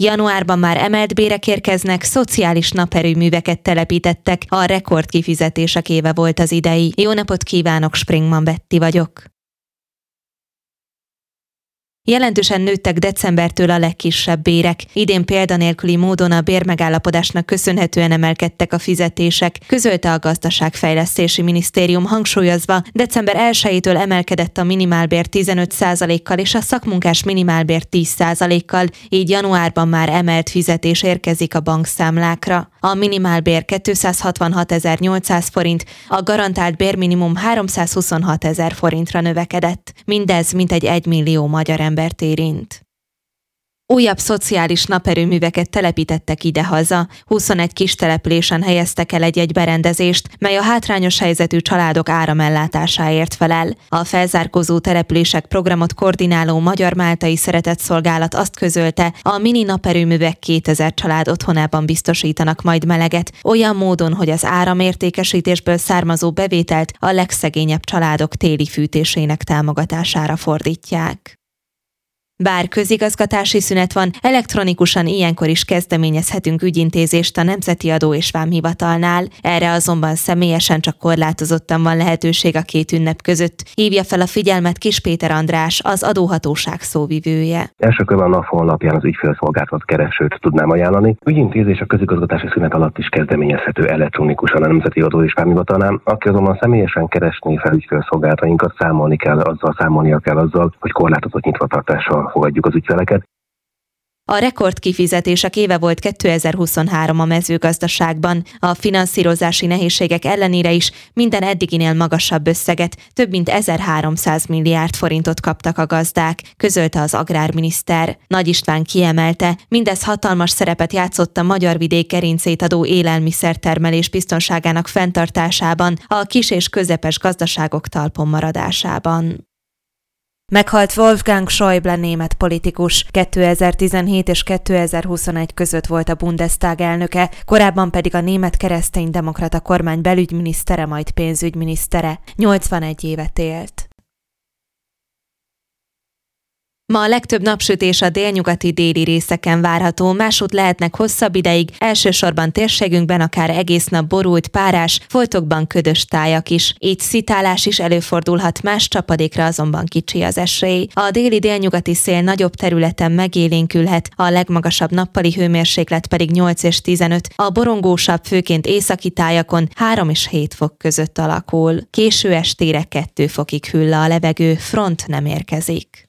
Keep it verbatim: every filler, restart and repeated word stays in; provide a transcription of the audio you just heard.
Januárban már emelt bérek érkeznek, szociális naperőműveket telepítettek, a rekord kifizetések éve volt az idei. Jó napot kívánok, Springman Betti vagyok. Jelentősen nőttek decembertől a legkisebb bérek. Idén példanélküli módon a bérmegállapodásnak köszönhetően emelkedtek a fizetések, közölte a Gazdaságfejlesztési Minisztérium, hangsúlyozva, december elsejétől emelkedett a minimálbér tizenöt százalékkal és a szakmunkás minimálbér tíz százalékkal, így januárban már emelt fizetés érkezik a bankszámlákra. A minimálbér kétszázhatvanhatezer-nyolcszáz forint, a garantált bérminimum háromszázhuszonhatezer forintra növekedett. Mindez mintegy egy millió magyar embert érint. Újabb szociális naperőműveket telepítettek idehaza. huszonegy kis településen helyeztek el egy-egy berendezést, mely a hátrányos helyzetű családok áramellátásáért felel. A felzárkózó települések programot koordináló Magyar-Máltai Szeretetszolgálat azt közölte, a mini naperőművek kétezer család otthonában biztosítanak majd meleget, olyan módon, hogy az áramértékesítésből származó bevételt a legszegényebb családok téli fűtésének támogatására fordítják. Bár közigazgatási szünet van, elektronikusan ilyenkor is kezdeményezhetünk ügyintézést a Nemzeti Adó és Vámhivatalnál. Erre azonban személyesen csak korlátozottan van lehetőség a két ünnep között. Hívja fel a figyelmet Kis Péter András, az adóhatóság szóvivője. Első körben a NAV honlapján az ügyfélszolgáltat keresőt tudnám ajánlani. Ügyintézés a közigazgatási szünet alatt is kezdeményezhető elektronikusan a Nemzeti Adó és Vámhivatalnál. Aki azonban személyesen keresné fel ügyfélszolgálatainkat, számolni kell azzal, számolnia kell azzal, hogy korlátozott nyitvatartással fogadjuk az ügyfeleket. A rekord kifizetések éve volt kétezer-huszonhárom a mezőgazdaságban. A finanszírozási nehézségek ellenére is minden eddiginél magasabb összeget, több mint ezerháromszáz milliárd forintot kaptak a gazdák, közölte az agrárminiszter. Nagy István kiemelte, mindez hatalmas szerepet játszott a magyar vidék gerincét adó élelmiszertermelés biztonságának fenntartásában, a kis és közepes gazdaságok talpon maradásában. Meghalt Wolfgang Schäuble német politikus. kétezer-tizenhét és kétezer-huszonegy között volt a Bundestag elnöke, korábban pedig a német kereszténydemokrata kormány belügyminisztere, majd pénzügyminisztere. nyolcvanegy évet élt. Ma a legtöbb napsütés a délnyugati déli részeken várható, másút lehetnek hosszabb ideig, elsősorban térségünkben akár egész nap borult, párás, foltokban ködös tájak is. Így szitálás is előfordulhat, más csapadékra azonban kicsi az esély. A déli délnyugati szél nagyobb területen megélénkülhet, a legmagasabb nappali hőmérséklet pedig nyolc és tizenöt, a borongósabb, főként északi tájakon három és hét fok között alakul. Késő estére kettő fokig hűl le a levegő, front nem érkezik.